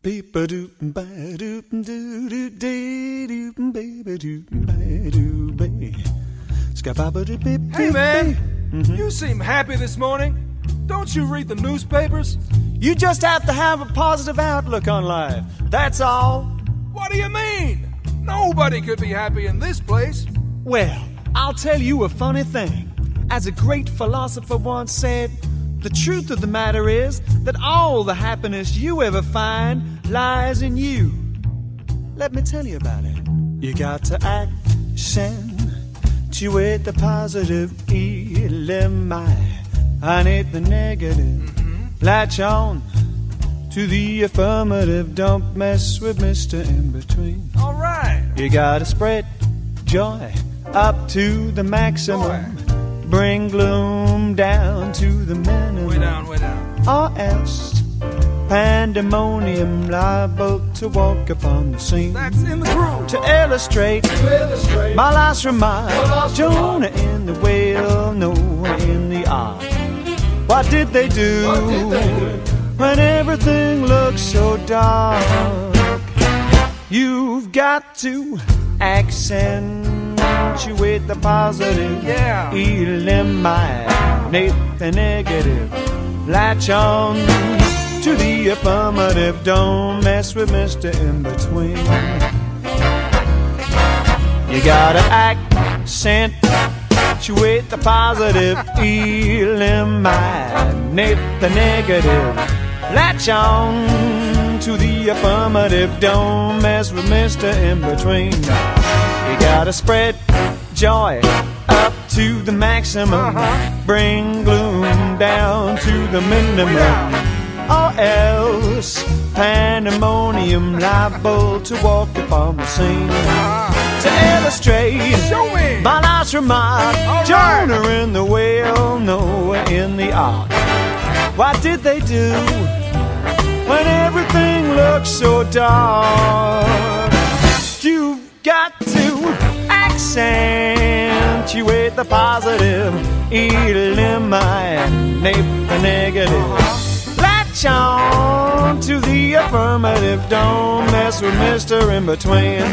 Beep a doop ba doop doo doo dee doop baby doop ba doo bay. Hey man, you seem happy this morning. Don't you read the newspapers? You just have to have a positive outlook on life. That's all. What do you mean? Nobody could be happy in this place. Well, I'll tell you a funny thing. As a great philosopher once said, the truth of the matter is that all the happiness you ever find lies in you. Let me tell you about it. You got to accentuate the positive, eliminate the negative. Latch on to the affirmative. Don't mess with Mr. In-Between. All right. You gotta spread joy up to the maximum. Bring gloom down to the minimum. Way down, way down. Or else pandemonium liable to walk upon the scene. That's in the groove. To illustrate my last remark, Jonah in the whale, Noah in the ark. What did they do when everything looks so dark? You've got to accentuate the positive, eliminate the negative. Latch on to the affirmative. Don't mess with Mr. In-Between. You gotta accentuate the positive, eliminate the negative. Latch on to the affirmative. Don't mess with Mr. In-Between. You gotta spread joy up to the maximum. Bring gloom down to the minimum. Or else pandemonium liable to walk upon the scene. To illustrate my last remark, Jonah in the whale, Noah in the ark. What did they do when everything looks so dark? You've got to accentuate the positive, eliminate the negative. Latch on to the affirmative. Don't mess with Mr. In-Between.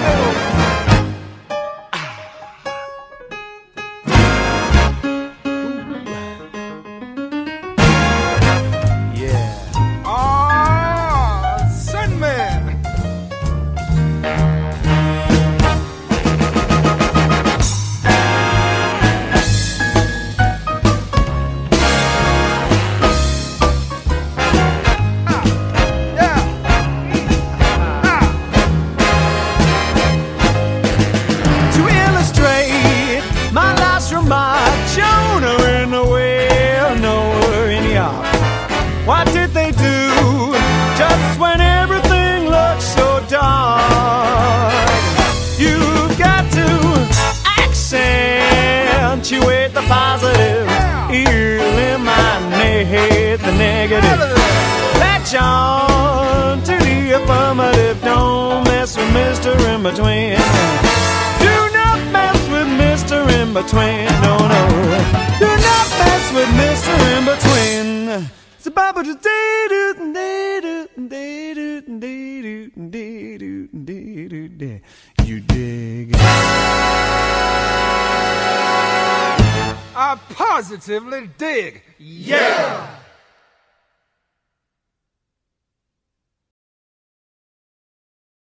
Jonah in the whale, Noah in the ark. What did they do just when everything looks so dark? You've got to accentuate the positive, eliminate the negative. Latch on to the affirmative. Don't mess with Mr. In-Between. Mr. In-Between, no, no. Do not mess with Mr. In-Between. You dig? I positively dig. Yeah!